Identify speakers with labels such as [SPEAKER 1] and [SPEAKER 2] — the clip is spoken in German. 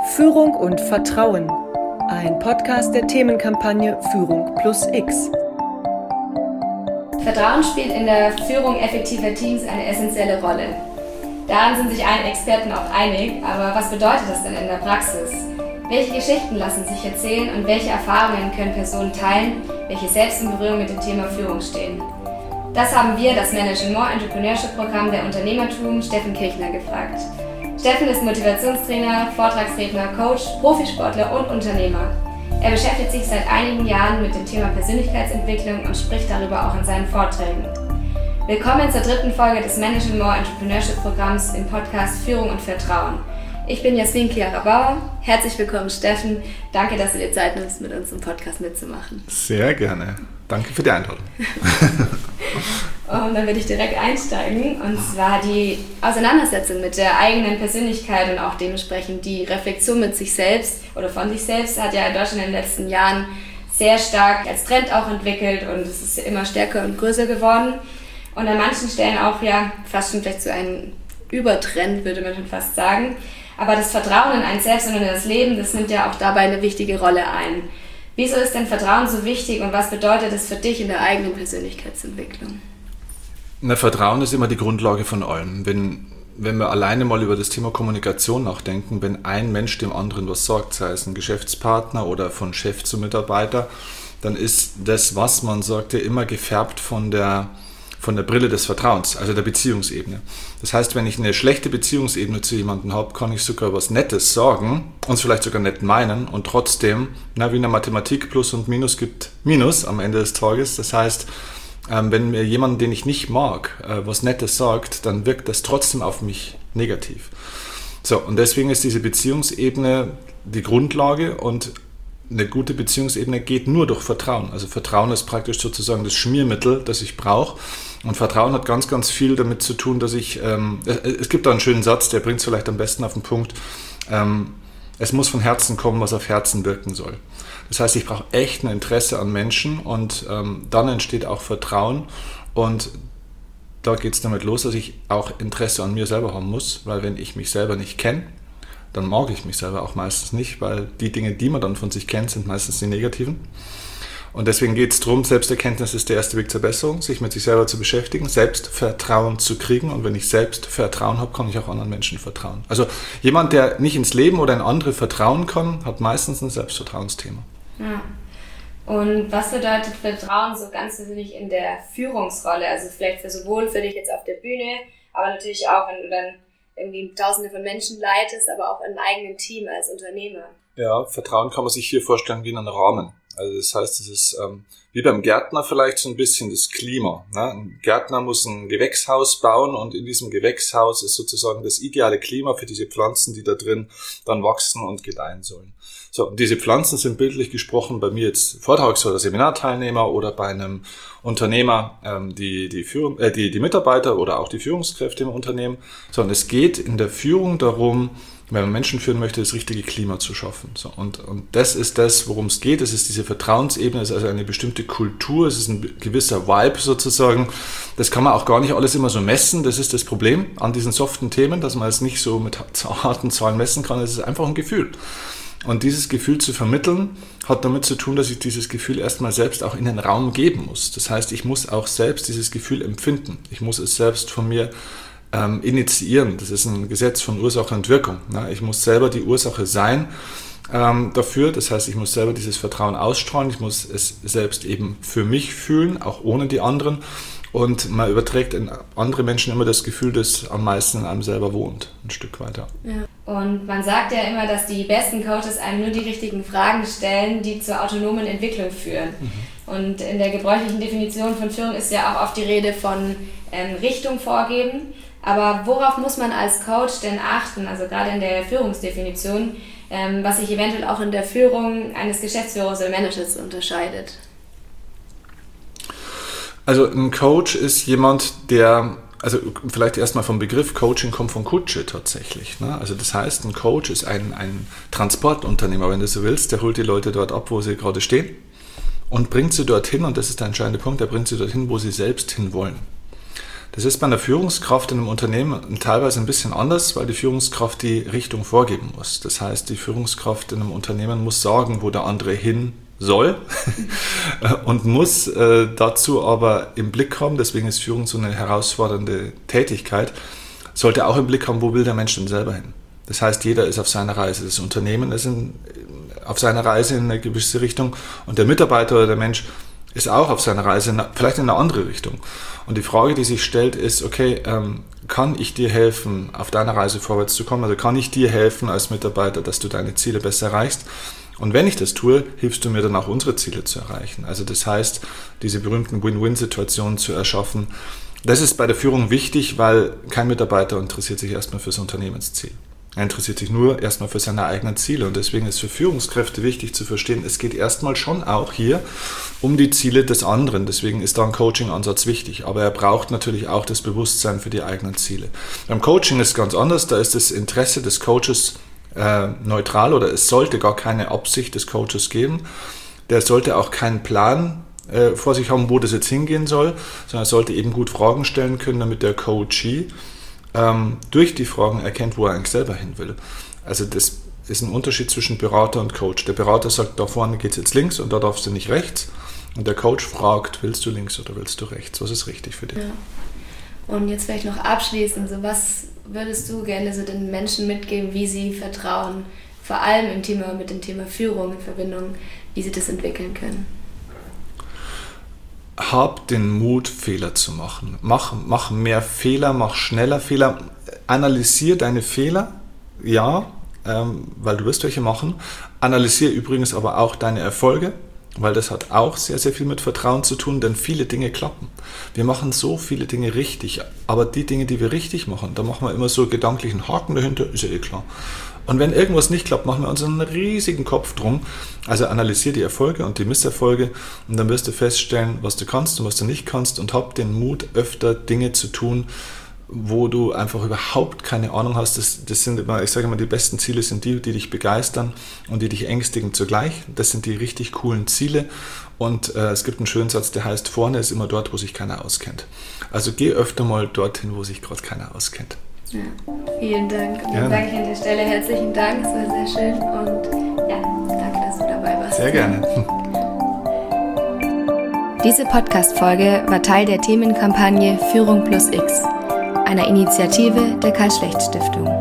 [SPEAKER 1] Führung und Vertrauen. Ein Podcast der Themenkampagne Führung plus X.
[SPEAKER 2] Vertrauen spielt in der Führung effektiver Teams eine essentielle Rolle. Daran sind sich alle Experten auch einig, aber was bedeutet das denn in der Praxis? Welche Geschichten lassen sich erzählen und welche Erfahrungen können Personen teilen, welche selbst in Berührung mit dem Thema Führung stehen? Das haben wir, das Managing More Entrepreneurship Programm der Unternehmertum, Steffen Kirchner gefragt. Steffen ist Motivationstrainer, Vortragsredner, Coach, Profisportler und Unternehmer. Er beschäftigt sich seit einigen Jahren mit dem Thema Persönlichkeitsentwicklung und spricht darüber auch in seinen Vorträgen. Willkommen zur 3. Folge des Managing More Entrepreneurship Programms im Podcast Führung und Vertrauen. Ich bin Jasmin Chiara Bauer. Herzlich willkommen, Steffen. Danke, dass du dir Zeit nimmst, mit uns im Podcast mitzumachen.
[SPEAKER 3] Sehr gerne. Danke für die Einladung.
[SPEAKER 2] Und dann würde ich direkt einsteigen. Und zwar die Auseinandersetzung mit der eigenen Persönlichkeit und auch dementsprechend die Reflexion mit sich selbst oder von sich selbst hat ja in Deutschland in den letzten Jahren sehr stark als Trend auch entwickelt und es ist immer stärker und größer geworden. Und an manchen Stellen auch ja fast schon vielleicht so ein Übertrend, würde man schon fast sagen. Aber das Vertrauen in ein Selbst und in das Leben, das nimmt ja auch dabei eine wichtige Rolle ein. Wieso ist denn Vertrauen so wichtig und was bedeutet es für dich in der eigenen Persönlichkeitsentwicklung?
[SPEAKER 3] Vertrauen ist immer die Grundlage von allem. Wenn wir alleine mal über das Thema Kommunikation nachdenken, wenn ein Mensch dem anderen was sagt, sei es ein Geschäftspartner oder von Chef zu Mitarbeiter, dann ist das, was man sagt, ja immer gefärbt von der Brille des Vertrauens, also der Beziehungsebene. Das heißt, wenn ich eine schlechte Beziehungsebene zu jemandem habe, kann ich sogar was Nettes sagen und es vielleicht sogar nett meinen und trotzdem, wie in der Mathematik, Plus und Minus gibt Minus am Ende des Tages. Das heißt, wenn mir jemand, den ich nicht mag, was Nettes sagt, dann wirkt das trotzdem auf mich negativ. So, und deswegen ist diese Beziehungsebene die Grundlage und eine gute Beziehungsebene geht nur durch Vertrauen. Also Vertrauen ist praktisch sozusagen das Schmiermittel, das ich brauche. Und Vertrauen hat ganz, ganz viel damit zu tun, dass ich, es gibt da einen schönen Satz, der bringt es vielleicht am besten auf den Punkt, es muss von Herzen kommen, was auf Herzen wirken soll. Das heißt, ich brauche echt ein Interesse an Menschen und dann entsteht auch Vertrauen und da geht es damit los, dass ich auch Interesse an mir selber haben muss, weil wenn ich mich selber nicht kenne, dann mag ich mich selber auch meistens nicht, weil die Dinge, die man dann von sich kennt, sind meistens die negativen. Und deswegen geht es darum, Selbsterkenntnis ist der erste Weg zur Besserung, sich mit sich selber zu beschäftigen, Selbstvertrauen zu kriegen. Und wenn ich Selbstvertrauen habe, kann ich auch anderen Menschen vertrauen. Also jemand, der nicht ins Leben oder in andere vertrauen kann, hat meistens ein Selbstvertrauensthema.
[SPEAKER 2] Ja. Und was bedeutet Vertrauen so ganz persönlich in der Führungsrolle? Also vielleicht sowohl für dich jetzt auf der Bühne, aber natürlich auch, wenn du dann irgendwie Tausende von Menschen leitest, aber auch im eigenen Team als Unternehmer.
[SPEAKER 3] Ja, Vertrauen kann man sich hier vorstellen wie einen Rahmen. Also das heißt, es ist wie beim Gärtner vielleicht so ein bisschen das Klima. Ne? Ein Gärtner muss ein Gewächshaus bauen und in diesem Gewächshaus ist sozusagen das ideale Klima für diese Pflanzen, die da drin dann wachsen und gedeihen sollen. So, und diese Pflanzen sind bildlich gesprochen bei mir jetzt Vortrags- oder Seminarteilnehmer oder bei einem Unternehmer die Mitarbeiter oder auch die Führungskräfte im Unternehmen. So, und es geht in der Führung darum, wenn man Menschen führen möchte, das richtige Klima zu schaffen. So, und das ist das, worum es geht. Es ist diese Vertrauensebene, es ist also eine bestimmte Kultur, es ist ein gewisser Vibe sozusagen. Das kann man auch gar nicht alles immer so messen. Das ist das Problem an diesen soften Themen, dass man es nicht so mit harten Zahlen messen kann. Es ist einfach ein Gefühl. Und dieses Gefühl zu vermitteln, hat damit zu tun, dass ich dieses Gefühl erstmal selbst auch in den Raum geben muss. Das heißt, ich muss auch selbst dieses Gefühl empfinden. Ich muss es selbst von mir initiieren. Das ist ein Gesetz von Ursache und Wirkung. Ich muss selber die Ursache sein dafür. Das heißt, ich muss selber dieses Vertrauen ausstrahlen. Ich muss es selbst eben für mich fühlen, auch ohne die anderen. Und man überträgt in andere Menschen immer das Gefühl, das am meisten in einem selber wohnt, ein Stück weiter.
[SPEAKER 2] Ja. Und man sagt ja immer, dass die besten Coaches einem nur die richtigen Fragen stellen, die zur autonomen Entwicklung führen. Mhm. Und in der gebräuchlichen Definition von Führung ist ja auch oft die Rede von Richtung vorgeben. Aber worauf muss man als Coach denn achten, also gerade in der Führungsdefinition, was sich eventuell auch in der Führung eines Geschäftsführers oder Managers unterscheidet?
[SPEAKER 3] Also ein Coach ist jemand, der, also vielleicht erstmal vom Begriff Coaching kommt von Kutsche tatsächlich. Ne? Also das heißt, ein Coach ist ein Transportunternehmer, wenn du so willst, der holt die Leute dort ab, wo sie gerade stehen und bringt sie dorthin, und das ist der entscheidende Punkt, der bringt sie dorthin, wo sie selbst hinwollen. Das ist bei einer Führungskraft in einem Unternehmen teilweise ein bisschen anders, weil die Führungskraft die Richtung vorgeben muss. Das heißt, die Führungskraft in einem Unternehmen muss sagen, wo der andere hin soll und muss dazu aber im Blick haben, deswegen ist Führung so eine herausfordernde Tätigkeit, sollte auch im Blick haben, wo will der Mensch denn selber hin. Das heißt, jeder ist auf seiner Reise, das Unternehmen ist auf seiner Reise in eine gewisse Richtung und der Mitarbeiter oder der Mensch ist auch auf seiner Reise, vielleicht in eine andere Richtung. Und die Frage, die sich stellt, ist, okay, kann ich dir helfen, auf deiner Reise vorwärts zu kommen? Also kann ich dir helfen als Mitarbeiter, dass du deine Ziele besser erreichst? Und wenn ich das tue, hilfst du mir dann auch unsere Ziele zu erreichen. Also das heißt, diese berühmten Win-Win-Situationen zu erschaffen. Das ist bei der Führung wichtig, weil kein Mitarbeiter interessiert sich erstmal fürs Unternehmensziel. Er interessiert sich nur erstmal für seine eigenen Ziele. Und deswegen ist für Führungskräfte wichtig zu verstehen, es geht erstmal schon auch hier um die Ziele des anderen. Deswegen ist da ein Coaching-Ansatz wichtig. Aber er braucht natürlich auch das Bewusstsein für die eigenen Ziele. Beim Coaching ist es ganz anders. Da ist das Interesse des Coaches neutral oder es sollte gar keine Absicht des Coaches geben. Der sollte auch keinen Plan vor sich haben, wo das jetzt hingehen soll, sondern er sollte eben gut Fragen stellen können, damit der Coachee durch die Fragen erkennt, wo er eigentlich selber hin will. Also das ist ein Unterschied zwischen Berater und Coach. Der Berater sagt, da vorne geht es jetzt links und da darfst du nicht rechts. Und der Coach fragt, willst du links oder willst du rechts? Was ist richtig für dich?
[SPEAKER 2] Ja. Und jetzt vielleicht noch abschließend, so was würdest du gerne so den Menschen mitgeben, wie sie Vertrauen, vor allem mit dem Thema Führung in Verbindung, wie sie das entwickeln können?
[SPEAKER 3] Hab den Mut, Fehler zu machen. Mach mehr Fehler, mach schneller Fehler. Analysier deine Fehler, ja, weil du wirst welche machen. Analysier übrigens aber auch deine Erfolge, weil das hat auch sehr, sehr viel mit Vertrauen zu tun, denn viele Dinge klappen. Wir machen so viele Dinge richtig, aber die Dinge, die wir richtig machen, da machen wir immer so gedanklichen Haken dahinter, ist ja eh klar. Und wenn irgendwas nicht klappt, machen wir uns einen riesigen Kopf drum. Also analysier die Erfolge und die Misserfolge und dann wirst du feststellen, was du kannst und was du nicht kannst und hab den Mut, öfter Dinge zu tun, wo du einfach überhaupt keine Ahnung hast. Das sind immer, ich sage immer, die besten Ziele sind die dich begeistern und die dich ängstigen zugleich. Das sind die richtig coolen Ziele. Und es gibt einen schönen Satz, der heißt, vorne ist immer dort, wo sich keiner auskennt. Also geh öfter mal dorthin, wo sich gerade keiner auskennt.
[SPEAKER 2] Ja, vielen Dank. Und dann sage ich an der Stelle herzlichen Dank, es war sehr schön und ja, danke, dass du dabei warst.
[SPEAKER 3] Sehr gerne.
[SPEAKER 2] Diese Podcast-Folge war Teil der Themenkampagne Führung plus X, einer Initiative der Karl-Schlecht-Stiftung.